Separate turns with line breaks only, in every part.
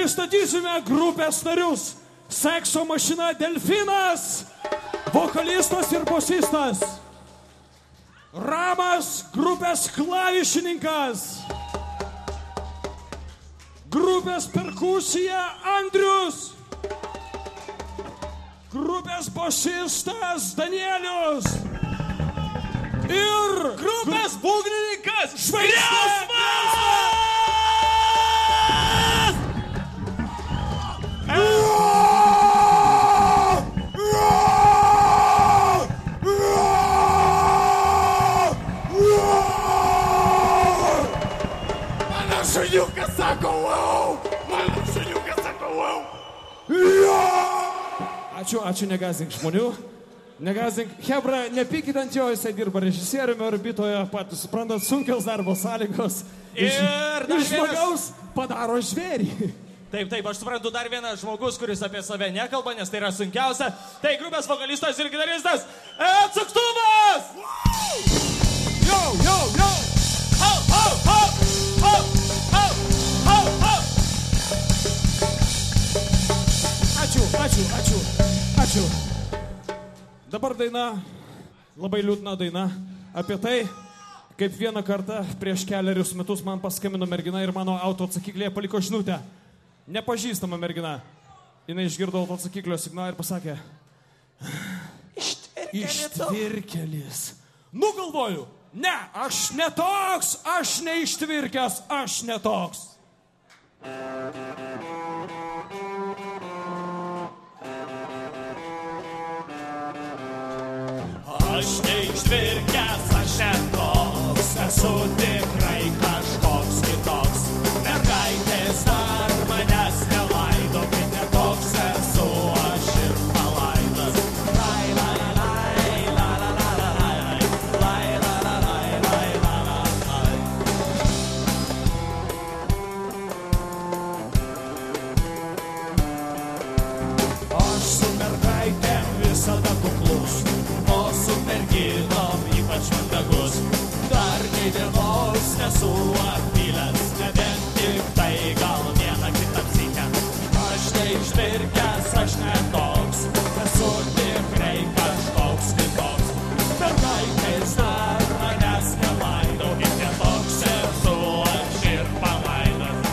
pristatysime grupės narius. Sekso mašina Delfinas, vokalistas ir bosistas. Ramas, grupės klavišininkas. Grupės perkusija Andrius. Grupės bosistas Danielius. Ir
grupės būgnininkas
Žvaigždė.
Mano šuniukas sako wow! Mano šuniukas sako wow!
Ačiū, negazink žmonių. Negazink. Hebra, nepykit ant jo, jisai dirba režisieriumi orbitoje, patys suprantat, sunkios darbo sąlygos.
Ir dar
iš žmogaus padaro žvėrį.
Taip, aš suprantu, dar vienas žmogus, kuris apie save nekalba, nes tai yra sunkiausia. Tai grupės vokalistas ir gitaristas Atsuktumas!
Yo!
Ho, ho, ho! Ho, ho, ho, ho!
Ačiū. Dabar daina, labai liūdna daina, apie tai, kaip vieną kartą prieš keliarius metus man paskambino mergina ir mano autoatsakiklėje paliko žinutę. Nepažįstama mergina. Jinai išgirdo autoatsakiklio signalą ir pasakė: Ištvirkelis. Nu galvoju, ne, aš ne toks, aš ne ištvirkęs, aš ne toks.
Aš neištvirkęs, aš netoks, esu tikrai kažkoks kitoks. Mergaitės dar manęs nelaido, kai netoks esu aš ir palaidas. Lai, lai, lai, la, la, la, la, lai, lai, la, la, lai, lai, la, la, lai. Aš su mergaitėm visada kuklus, o su merginom ypač mandagus. Dar nei dienos nesu apvylęs, nebent tik tai gal vieną kitą psikę. Aš neištvirkęs, aš netoks, esu tikrai kažkoks kitoks. Mergaitės dar manęs nelaido, kaip netoks esu aš ir palaidas.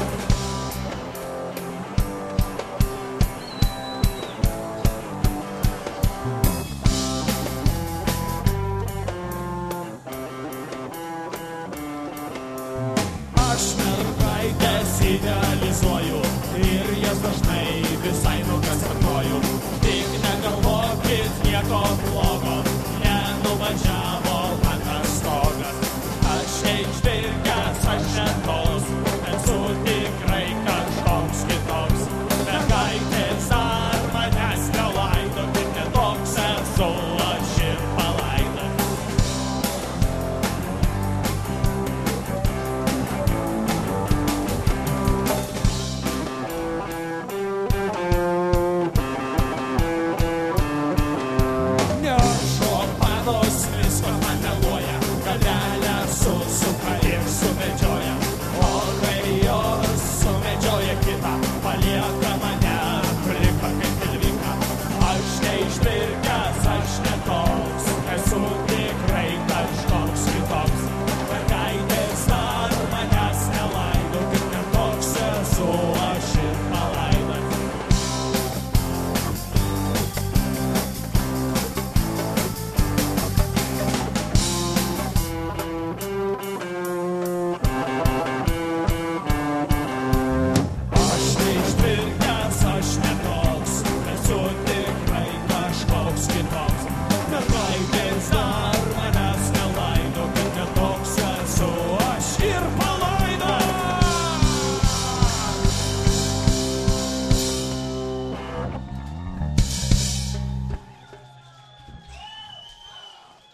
Aš mergaitės idealizuoju ir jas dažnai visai nukaskatuoju. Tik negalvokit nieko blogo, nenuvažiavo man tas stogas. Aš neištvirkęs, aš netoks, esu tikrai kažkoks kitoks. Mergaitės dar manęs nelaido, kaip netoks esu aš ir palaidas. Šopanos visko man meluoja, galelę susuka ir sumedžioja. O kai jos sumedžioja kitą, palieka